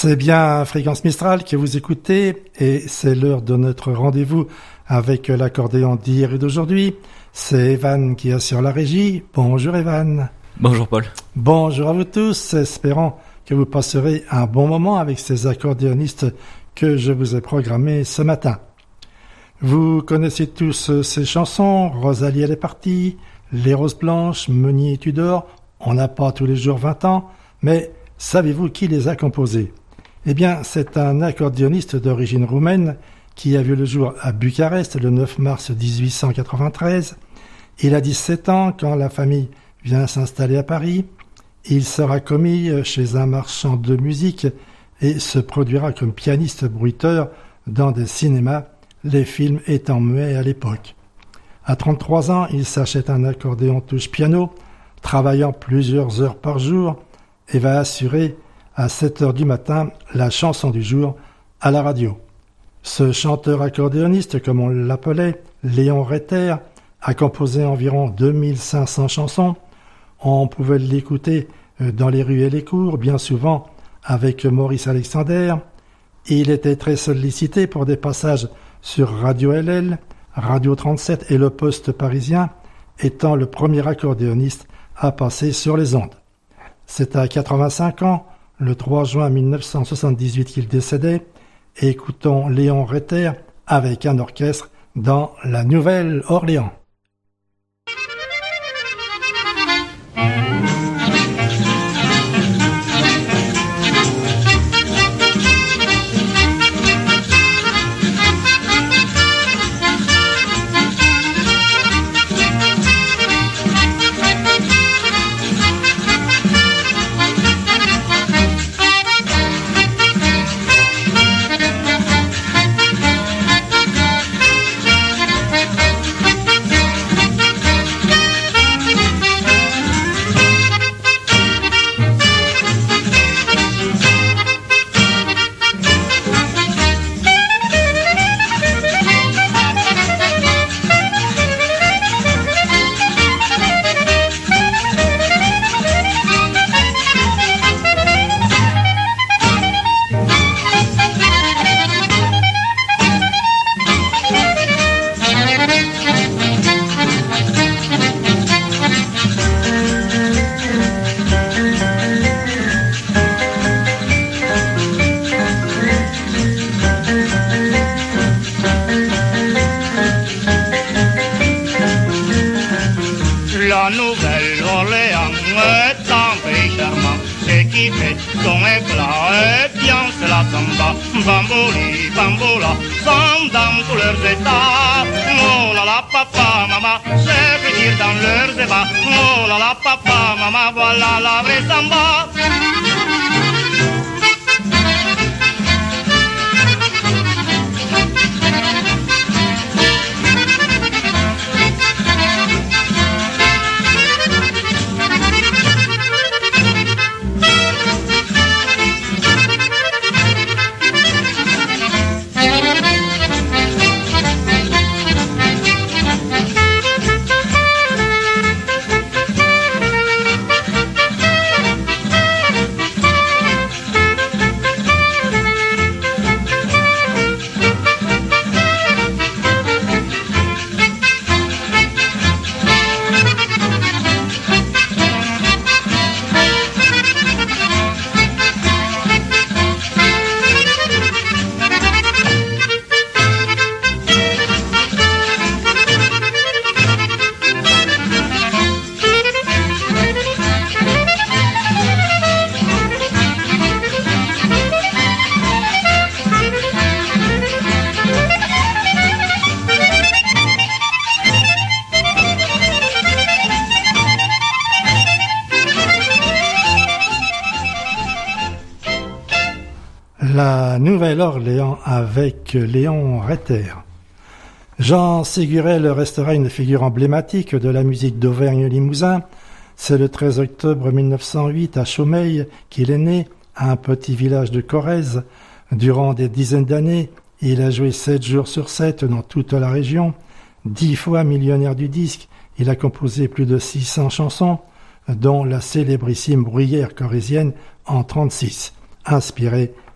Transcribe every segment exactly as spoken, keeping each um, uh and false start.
C'est bien Fréquence Mistral que vous écoutez et c'est l'heure de notre rendez-vous avec l'accordéon d'hier et d'aujourd'hui. C'est Evan qui assure la régie. Bonjour Evan. Bonjour Paul. Bonjour à vous tous, espérant que vous passerez un bon moment avec ces accordéonistes que je vous ai programmés ce matin. Vous connaissez tous ces chansons, Rosalie elle est partie, Les Roses Blanches, Meunier Tudor, On n'a pas tous les jours vingt ans, mais savez-vous qui les a composées ? Eh bien, c'est un accordéoniste d'origine roumaine qui a vu le jour à Bucarest le neuf mars dix-huit cent quatre-vingt-treize. Il a dix-sept ans quand la famille vient s'installer à Paris. Il sera commis chez un marchand de musique et se produira comme pianiste bruiteur dans des cinémas, les films étant muets à l'époque. À trente-trois ans, il s'achète un accordéon touche-piano, travaillant plusieurs heures par jour, et va assurer à sept heures du matin la chanson du jour à la radio. Ce chanteur accordéoniste, comme on l'appelait, Léon Reiter, a composé environ deux mille cinq cents chansons. On pouvait l'écouter dans les rues et les cours, bien souvent avec Maurice Alexander. Il était très sollicité pour des passages sur Radio L L, Radio trente-sept et Le Poste parisien, étant le premier accordéoniste à passer sur les ondes. C'est à quatre-vingt-cinq ans, le trois juin mille neuf cent soixante-dix-huit qu'il décédait. Écoutons Léon Reiter avec un orchestre dans la Nouvelle-Orléans. Bamboli, bambola, sont dans tous leurs états. Oh là là, papa, maman, c'est plaisir dans leurs ébats. Oh là là, papa, maman, voilà la vraie samba. La Nouvelle-Orléans avec Léon Reiter. Jean Ségurel restera une figure emblématique de la musique d'Auvergne-Limousin. C'est le treize octobre mille neuf cent huit à Chaumeil qu'il est né, à un petit village de Corrèze. Durant des dizaines d'années, il a joué sept jours sur sept dans toute la région. Dix fois millionnaire du disque, il a composé plus de six cents chansons, dont la célébrissime Bruyère corrézienne en trente-six, inspirée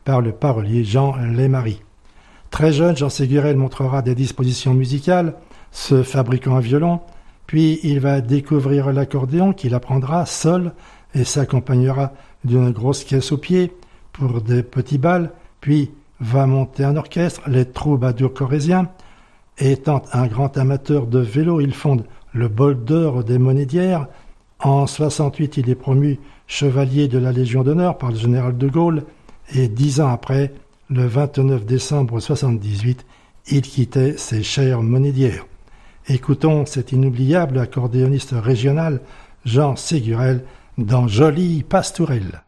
par le parolier Jean Lémarie. Très jeune, Jean Ségurel montrera des dispositions musicales, se fabriquant un violon, puis il va découvrir l'accordéon qu'il apprendra seul et s'accompagnera d'une grosse caisse au pied pour des petits bals, puis va monter un orchestre, les Troubadours Corréziens. Étant un grand amateur de vélo, il fonde le Bol d'Or des Monédières. En soixante-huit, il est promu chevalier de la Légion d'honneur par le général de Gaulle et dix ans après, le vingt-neuf décembre soixante-dix-huit, il quittait ses chères Monédières. Écoutons cet inoubliable accordéoniste régional Jean Ségurel dans Jolie Pastourelle.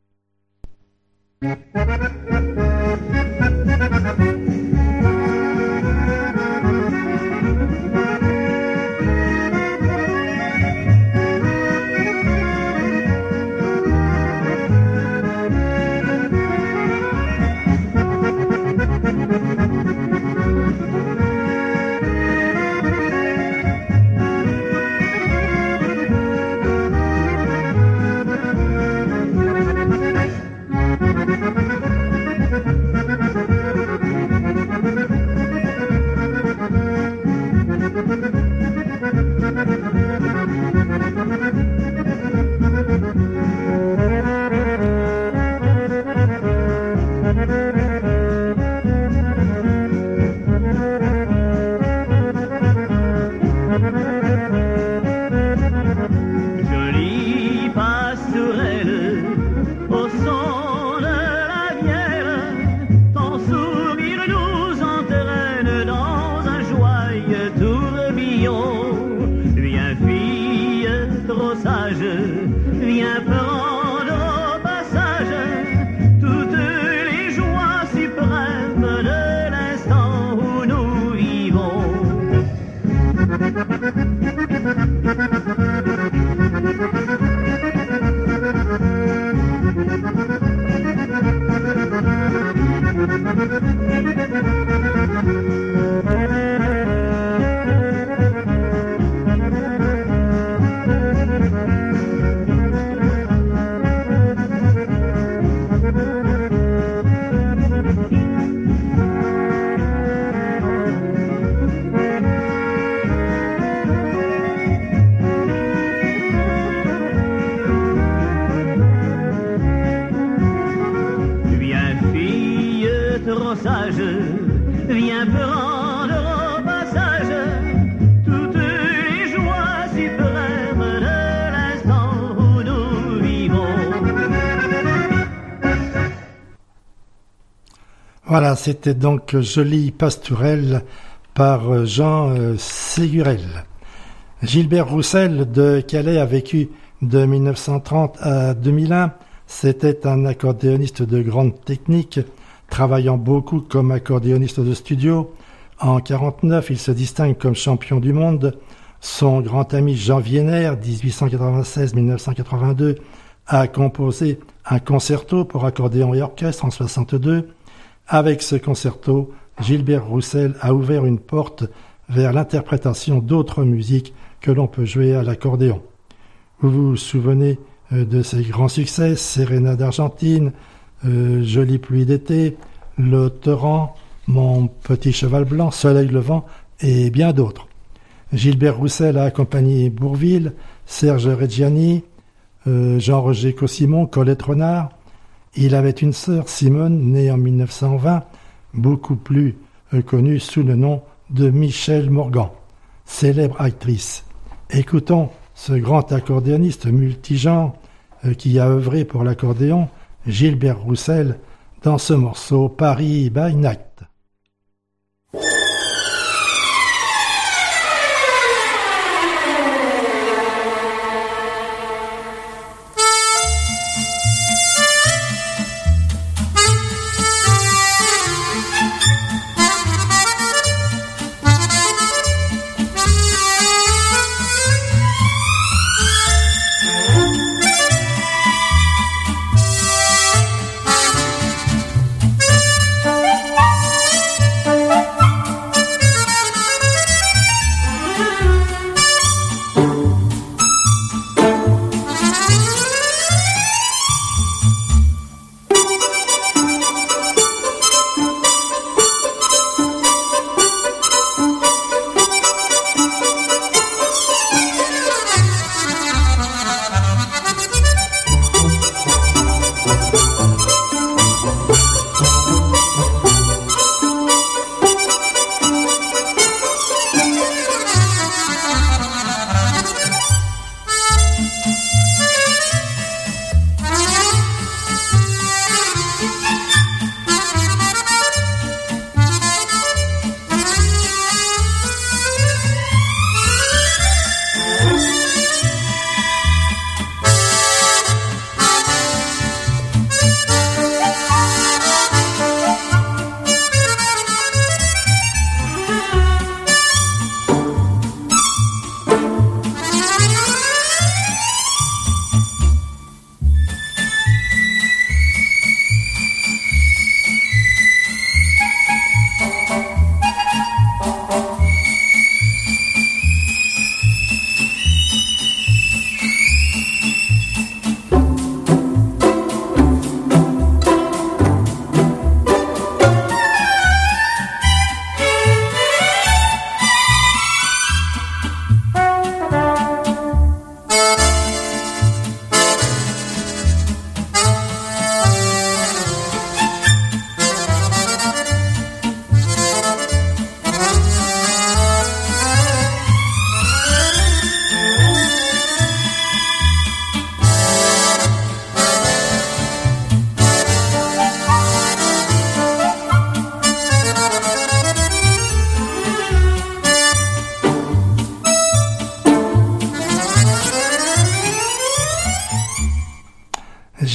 Voilà, c'était donc Jolie Pastourelle par Jean euh, Ségurel. Gilbert Roussel de Calais a vécu de mille neuf cent trente à deux mille un. C'était un accordéoniste de grande technique, travaillant beaucoup comme accordéoniste de studio. En quarante-neuf, il se distingue comme champion du monde. Son grand ami Jean Wiener, dix-huit cent quatre-vingt-seize à mille neuf cent quatre-vingt-deux, a composé un concerto pour accordéon et orchestre en soixante-deux. Avec ce concerto, Gilbert Roussel a ouvert une porte vers l'interprétation d'autres musiques que l'on peut jouer à l'accordéon. Vous vous souvenez de ses grands succès, Sérénade d'Argentine, euh, Jolie pluie d'été, Le Torrent, Mon petit cheval blanc, Soleil levant et bien d'autres. Gilbert Roussel a accompagné Bourvil, Serge Reggiani, euh, Jean-Roger Cossimon, Colette Renard. Il avait une sœur, Simone, née en mille neuf cent vingt, beaucoup plus euh, connue sous le nom de Michèle Morgan, célèbre actrice. Écoutons ce grand accordéoniste multigenre euh, qui a œuvré pour l'accordéon, Gilbert Roussel, dans ce morceau Paris by Night. Thank you.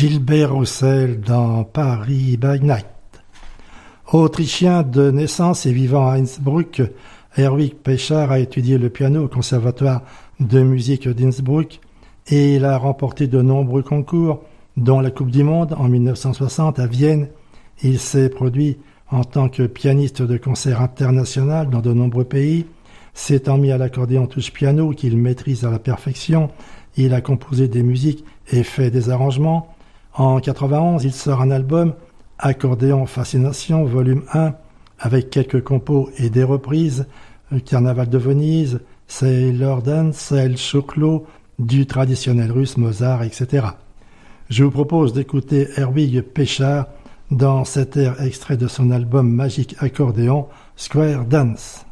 Gilbert Roussel dans Paris by Night. Autrichien de naissance et vivant à Innsbruck, Erwig Peschar a étudié le piano au Conservatoire de musique d'Innsbruck et il a remporté de nombreux concours, dont la Coupe du Monde en mille neuf cent soixante à Vienne. Il s'est produit en tant que pianiste de concert international dans de nombreux pays. S'étant mis à l'accordéon touche-piano qu'il maîtrise à la perfection, il a composé des musiques et fait des arrangements. En quatre-vingt-onze, il sort un album, Accordéon Fascination, volume un, avec quelques compos et des reprises, Carnaval de Venise, Sailor Dance, El Choclo, du traditionnel russe, Mozart, et cetera. Je vous propose d'écouter Erwig Peschar dans cet air extrait de son album Magique Accordéon, Square Dance.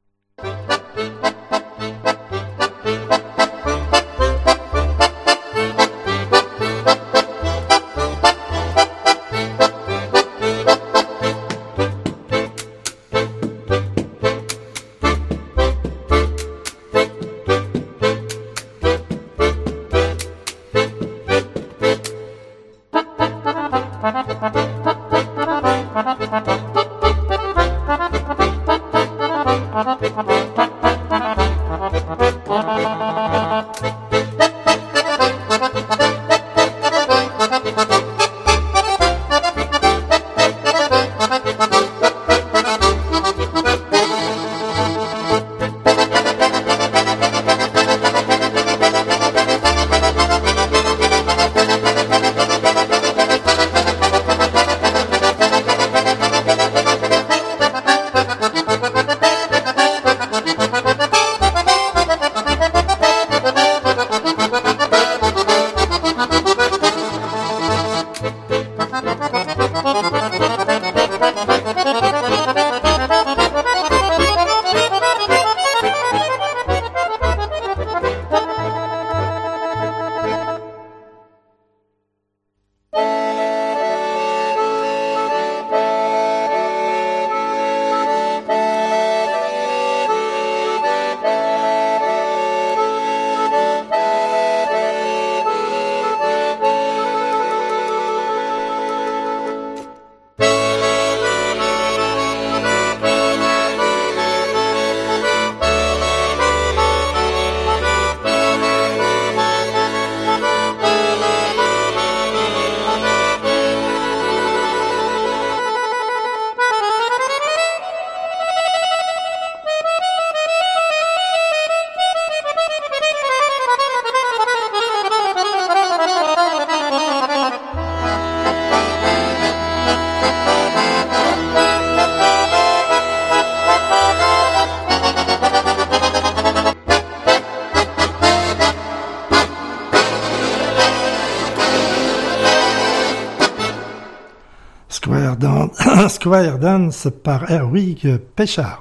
Square Dance par Erwig Peschar.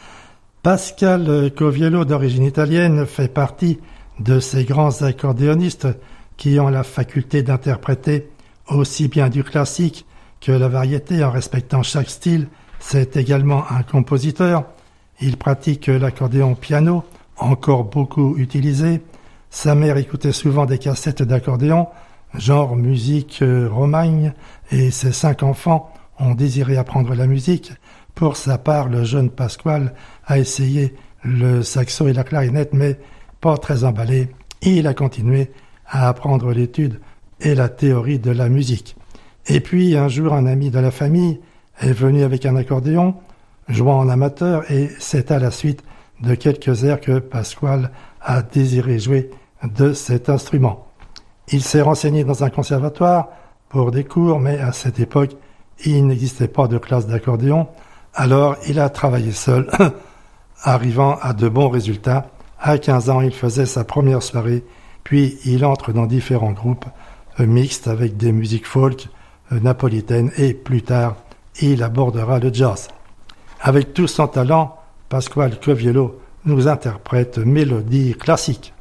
Pascal Coviello, d'origine italienne, fait partie de ces grands accordéonistes qui ont la faculté d'interpréter aussi bien du classique que la variété en respectant chaque style. C'est également un compositeur. Il pratique l'accordéon piano, encore beaucoup utilisé. Sa mère écoutait souvent des cassettes d'accordéon, genre musique romagne, et ses cinq enfants ont désiré apprendre la musique. Pour sa part, le jeune Pasquale a essayé le saxo et la clarinette, mais pas très emballé. Et il a continué à apprendre l'étude et la théorie de la musique. Et puis, un jour, un ami de la famille est venu avec un accordéon, jouant en amateur, et c'est à la suite de quelques airs que Pasquale a désiré jouer de cet instrument. Il s'est renseigné dans un conservatoire pour des cours, mais à cette époque, il n'existait pas de classe d'accordéon, alors il a travaillé seul, arrivant à de bons résultats. À quinze ans, il faisait sa première soirée, puis il entre dans différents groupes euh, mixtes avec des musiques folk, euh, napolitaines, et plus tard, il abordera le jazz. Avec tout son talent, Pasquale Coviello nous interprète Mélodie classique.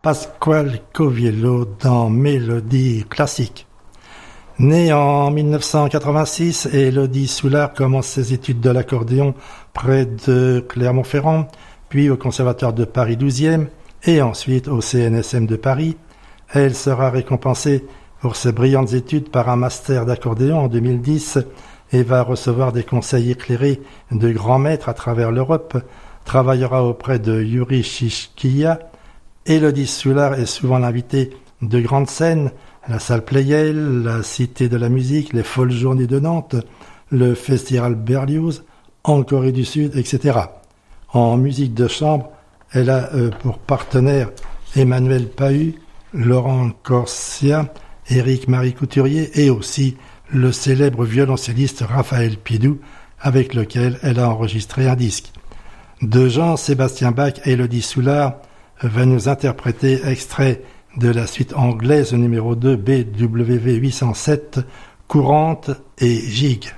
Pasquale Coviello dans Mélodie classique. Née en mille neuf cent quatre-vingt-six, Élodie Soulard commence ses études de l'accordéon près de Clermont-Ferrand, puis au Conservatoire de Paris douzième et ensuite au C N S M de Paris. Elle sera récompensée pour ses brillantes études par un master d'accordéon en deux mille dix et va recevoir des conseils éclairés de grands maîtres à travers l'Europe. Travaillera auprès de Yuri Shishkia. Élodie Soulard est souvent l'invitée de grandes scènes, la salle Pleyel, la Cité de la musique, les Folles Journées de Nantes, le Festival Berlioz, en Corée du Sud, et cetera. En musique de chambre, elle a euh, pour partenaires Emmanuel Pahu, Laurent Corsia, Éric Marie Couturier et aussi le célèbre violoncelliste Raphaël Pidou, avec lequel elle a enregistré un disque. De Jean-Sébastien Bach, Élodie Soulard va nous interpréter extrait de la suite anglaise numéro deux B W V huit cent sept, Courante et Gigue.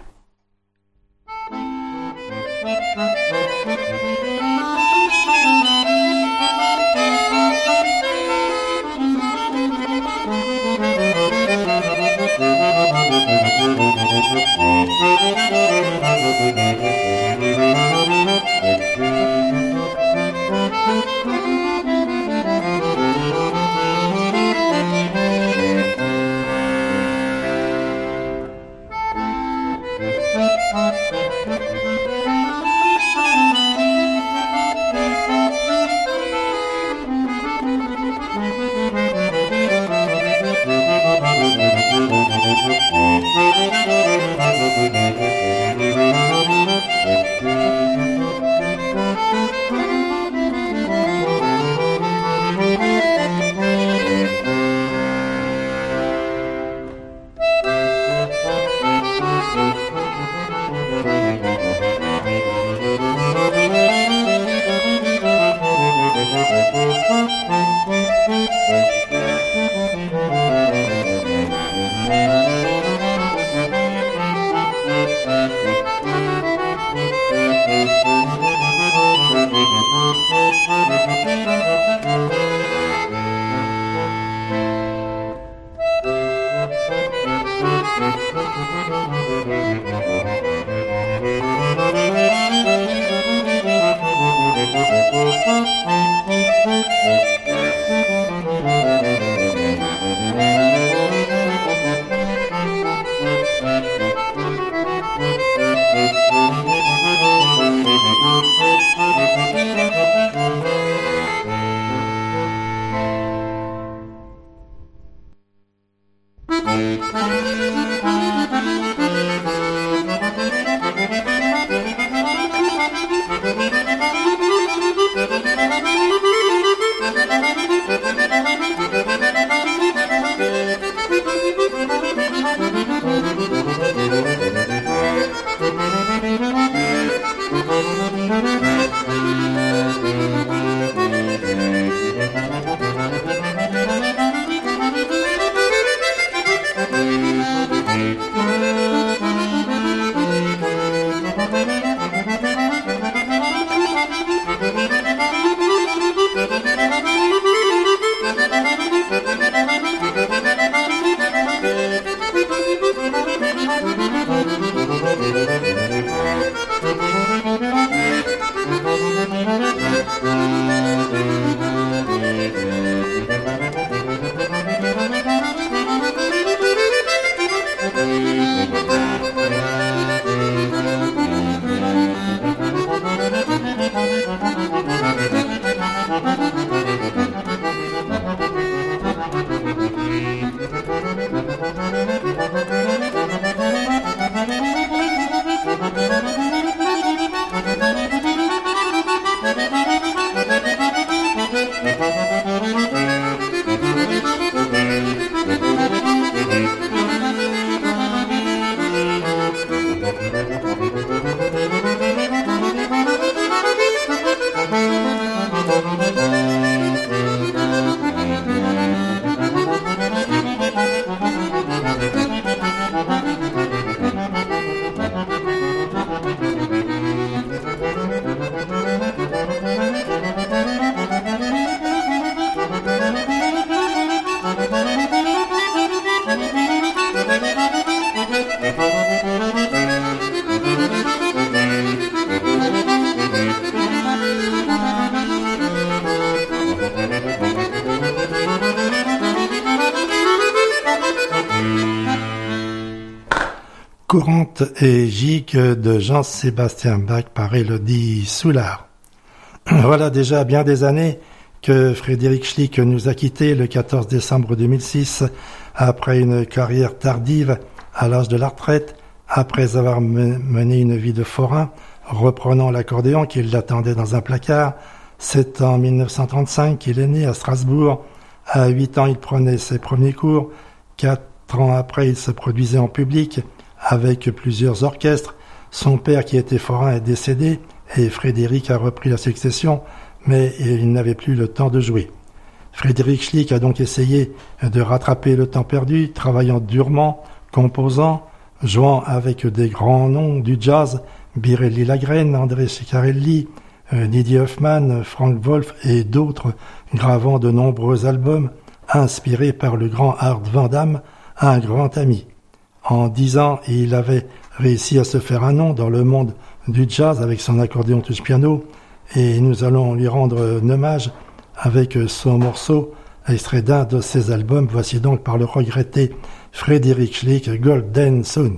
courante et gigue de Jean-Sébastien Bach par Élodie Soulard. Voilà déjà bien des années que Frédéric Schlick nous a quittés le quatorze décembre deux mille six après une carrière tardive à l'âge de la retraite, après avoir mené une vie de forain, reprenant l'accordéon qui l'attendait dans un placard. C'est en mille neuf cent trente-cinq qu'il est né à Strasbourg. À huit ans, il prenait ses premiers cours. Quatre ans après, il se produisait en public avec plusieurs orchestres. Son père, qui était forain, est décédé et Frédéric a repris la succession, mais il n'avait plus le temps de jouer. Frédéric Schlick a donc essayé de rattraper le temps perdu, travaillant durement, composant, jouant avec des grands noms du jazz, Birelli Lagrène, André Ciccarelli, Didier Hoffman, Frank Wolf et d'autres, gravant de nombreux albums inspirés par le grand Art Van Damme, un grand ami. En dix ans, il avait réussi à se faire un nom dans le monde du jazz avec son accordéon touche-piano, et nous allons lui rendre un hommage avec son morceau extrait d'un de ses albums. Voici donc par le regretté Frédéric Schlick, Golden Sound.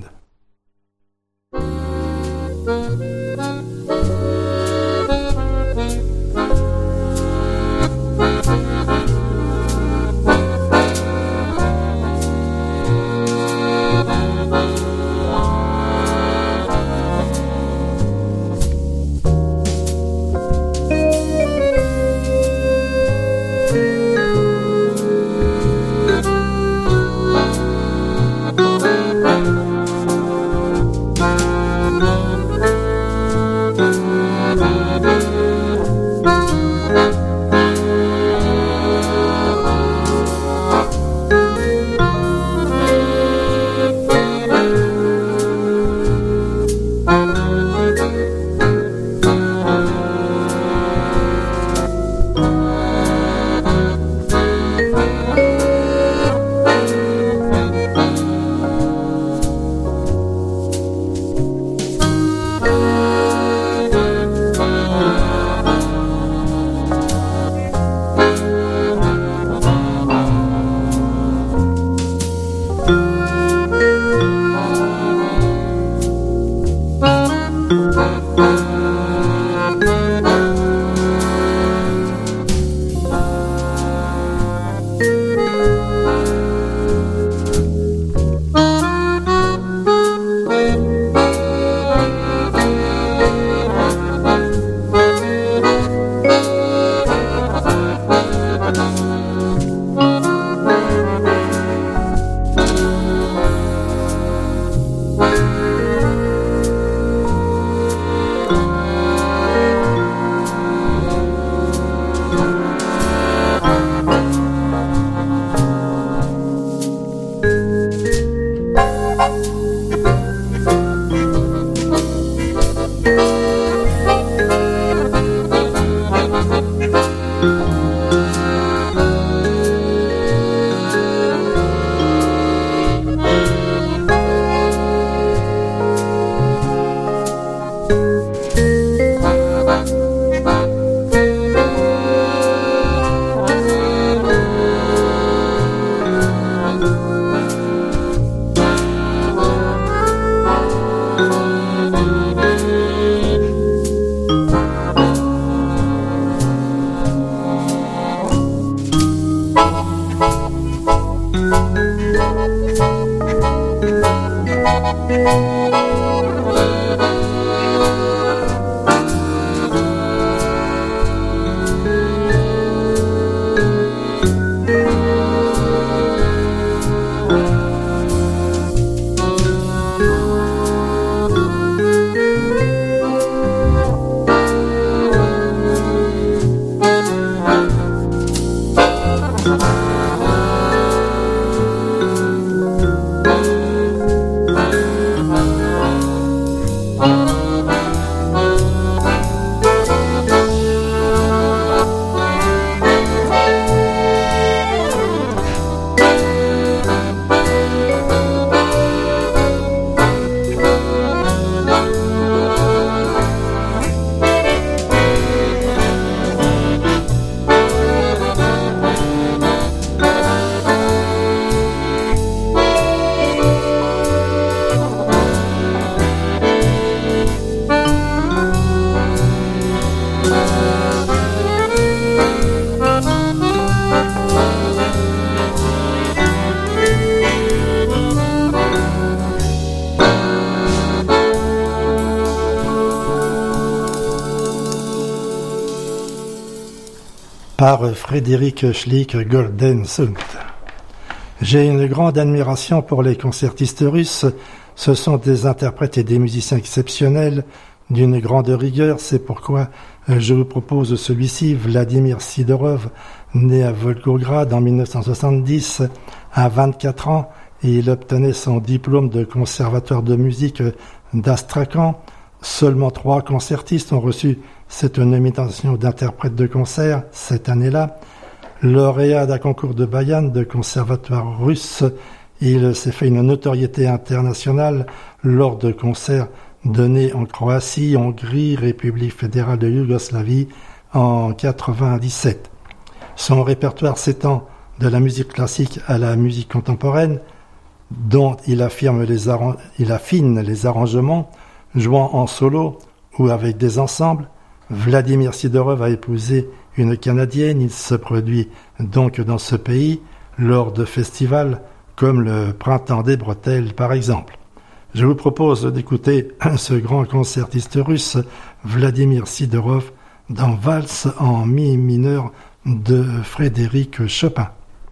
par Frédéric Schlick Goldensund. J'ai une grande admiration pour les concertistes russes. Ce sont des interprètes et des musiciens exceptionnels, d'une grande rigueur. C'est pourquoi je vous propose celui-ci, Vladimir Sidorov, né à Volgograd en mille neuf cent soixante-dix, à vingt-quatre ans, et il obtenait son diplôme de conservatoire de musique d'Astrakhan. Seulement trois concertistes ont reçu cette nomination d'interprète de concert cette année-là. Lauréat d'un concours de Bayan de conservatoire russe, il s'est fait une notoriété internationale lors de concerts donnés en Croatie, Hongrie, République fédérale de Yougoslavie en quatre-vingt-dix-sept. Son répertoire s'étend de la musique classique à la musique contemporaine, dont il, affirme les arran- il affine les arrangements, jouant en solo ou avec des ensembles. Vladimir Sidorov a épousé une Canadienne. Il se produit donc dans ce pays lors de festivals comme le Printemps des Bretelles par exemple. Je vous propose d'écouter ce grand concertiste russe, Vladimir Sidorov, dans Valse en mi mineur de Frédéric Chopin.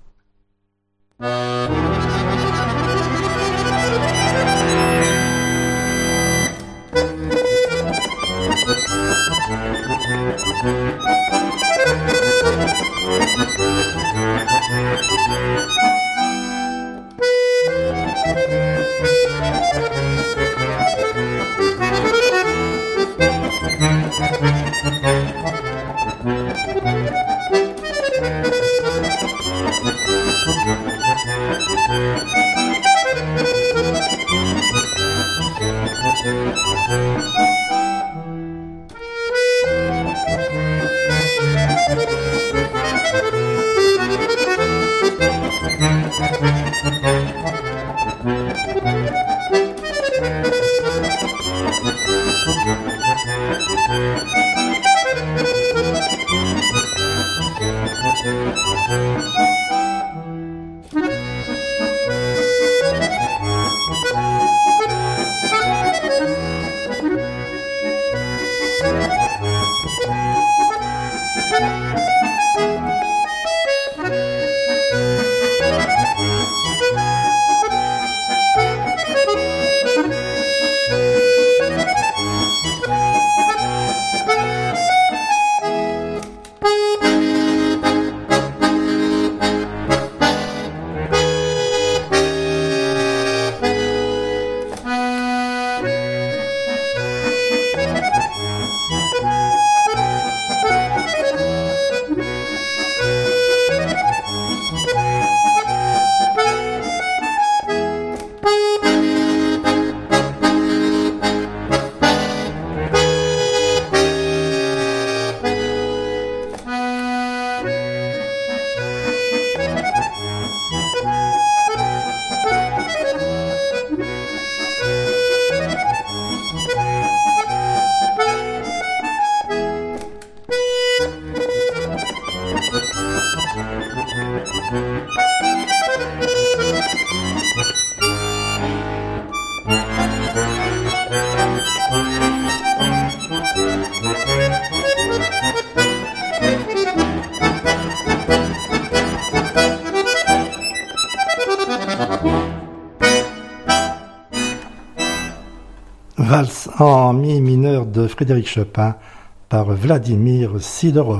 Valse en mi mineur de Frédéric Chopin par Vladimir Sidorov.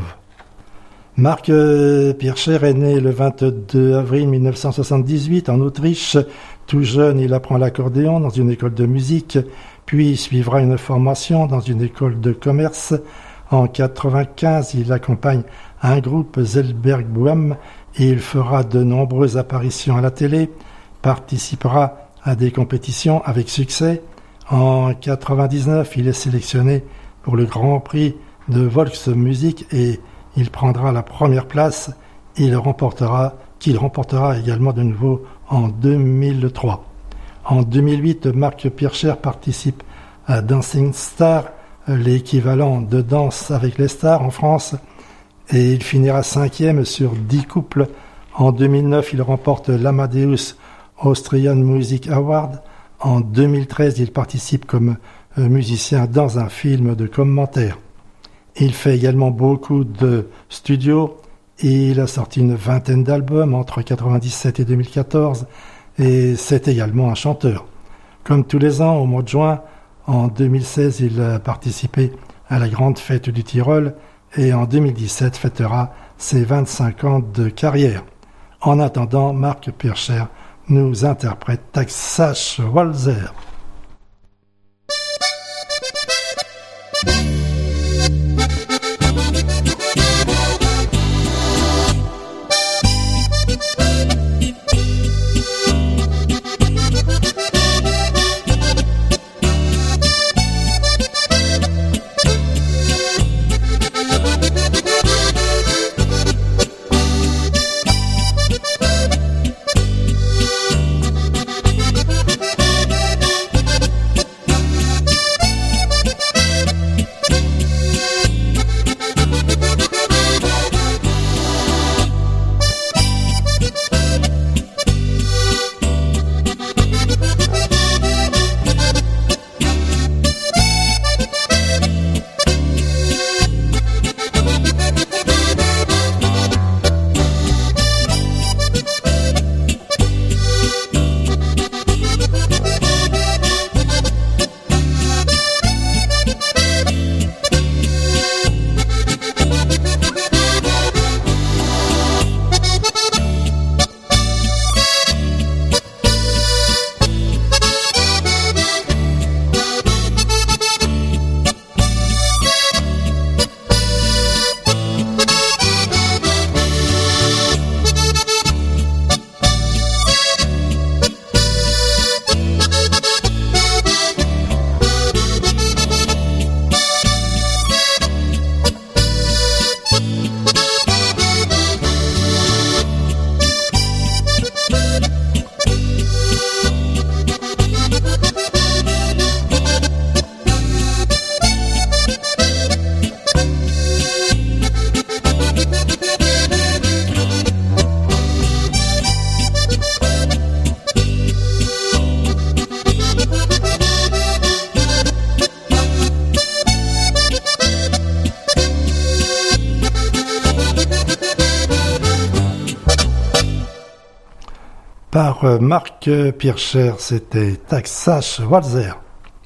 Marc Pircher est né le vingt-deux avril mille neuf cent soixante-dix-huit en Autriche. Tout jeune, il apprend l'accordéon dans une école de musique, puis suivra une formation dans une école de commerce. En quatre-vingt-quinze, il accompagne un groupe Zellberg-Bohème et il fera de nombreuses apparitions à la télé, participera à des compétitions avec succès. En quatre-vingt-dix-neuf, il est sélectionné pour le Grand Prix de Volksmusik et il prendra la première place. Il remportera, qu'il remportera également de nouveau en deux mille trois. En deux mille huit, Marc Pircher participe à Dancing Star, l'équivalent de Danse avec les stars en France, et il finira cinquième sur dix couples. En deux mille neuf, il remporte l'Amadeus Austrian Music Award. En deux mille treize, il participe comme musicien dans un film de commentaires. Il fait également beaucoup de studios Il a sorti une vingtaine d'albums entre quatre-vingt-dix-sept et deux mille quatorze et c'est également un chanteur. Comme tous les ans, au mois de juin, en deux mille seize, il a participé à la Grande Fête du Tyrol et en deux mille dix-sept fêtera ses vingt-cinq ans de carrière. En attendant, Marc Pircher nous interprète Taxash Walzer. Par Marc Pircher, c'était Taxash Walzer.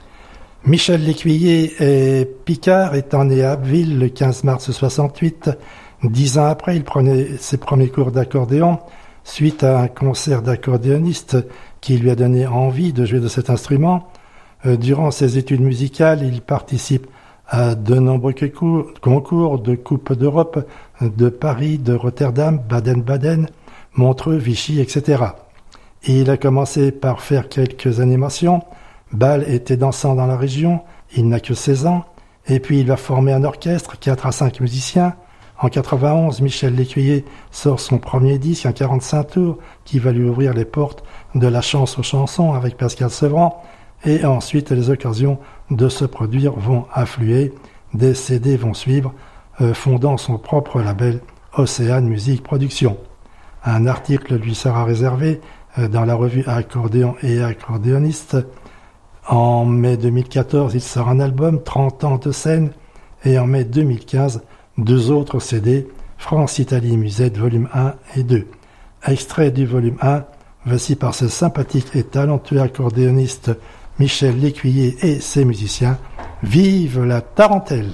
Michel Lécuyer est picard, étant né à Abbeville le quinze mars soixante-huit. Dix ans après, il prenait ses premiers cours d'accordéon suite à un concert d'accordéoniste qui lui a donné envie de jouer de cet instrument. Durant ses études musicales, il participe à de nombreux concours de Coupe d'Europe de Paris, de Rotterdam, Baden-Baden, Montreux, Vichy, et cetera. Il a commencé par faire quelques animations. Bal était dansant dans la région, il n'a que seize ans, et puis il va former un orchestre, quatre à cinq musiciens. En quatre-vingt-onze, Michel Lécuyer sort son premier disque, un quarante-cinq tours, qui va lui ouvrir les portes de la chance aux chansons avec Pascal Sevran, et ensuite les occasions de se produire vont affluer, des C D vont suivre, euh, fondant son propre label Océane Musique Production. Un article lui sera réservé euh, dans la revue Accordéon et Accordéoniste. En mai deux mille quatorze, il sort un album, trente ans de scène, et en mai deux mille quinze, deux autres C D, France-Italie Musette, volume un et deux. Extrait du volume un, voici par ce sympathique et talentueux accordéoniste Michel Lécuyer et ses musiciens. Vive la tarentelle!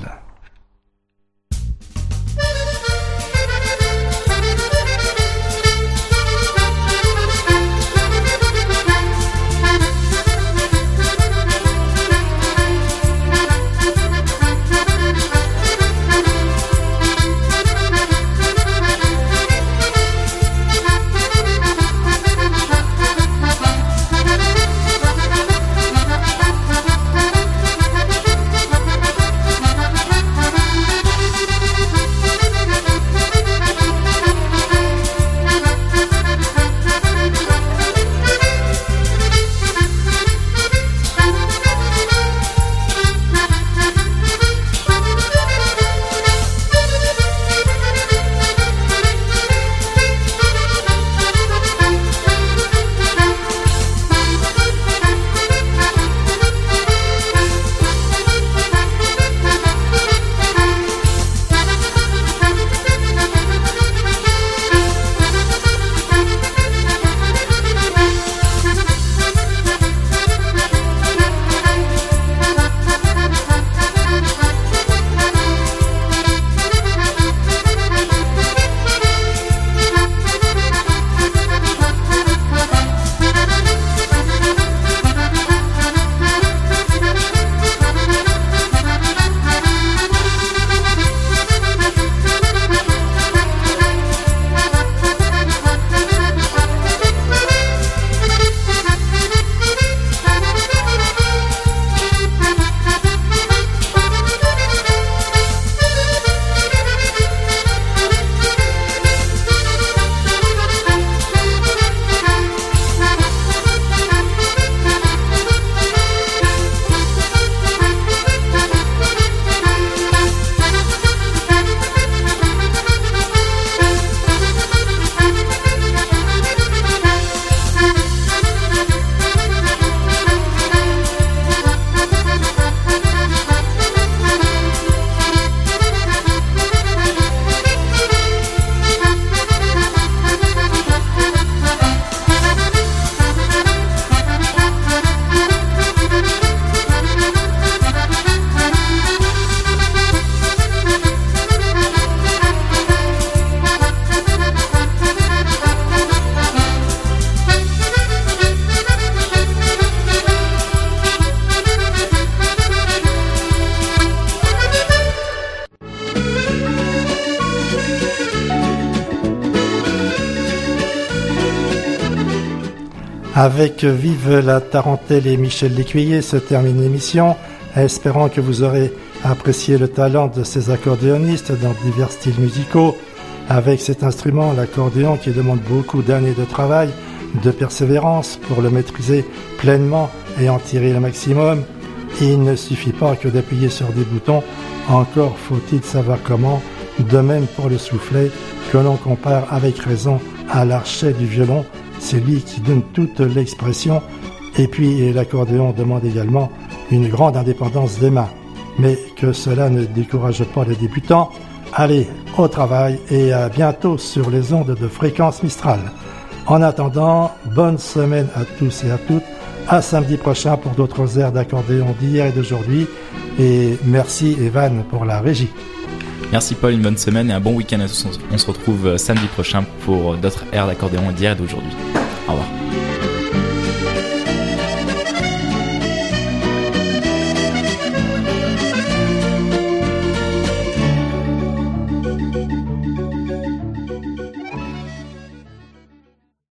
Avec Vive la Tarentelle et Michel Lécuyer se termine l'émission, espérant que vous aurez apprécié le talent de ces accordéonistes dans divers styles musicaux. Avec cet instrument, l'accordéon, qui demande beaucoup d'années de travail, de persévérance pour le maîtriser pleinement et en tirer le maximum, il ne suffit pas que d'appuyer sur des boutons, encore faut-il savoir comment. De même pour le soufflet, que l'on compare avec raison à l'archet du violon, c'est lui qui donne toute l'expression. Et puis l'accordéon demande également une grande indépendance des mains. Mais que cela ne décourage pas les débutants. Allez, au travail et à bientôt sur les ondes de Fréquence Mistral. En attendant, bonne semaine à tous et à toutes. À samedi prochain pour d'autres airs d'accordéon d'hier et d'aujourd'hui. Et merci Evan pour la régie. Merci Paul, une bonne semaine et un bon week-end à tous. On se retrouve samedi prochain pour d'autres airs d'accordéon d'hier et d'aujourd'hui.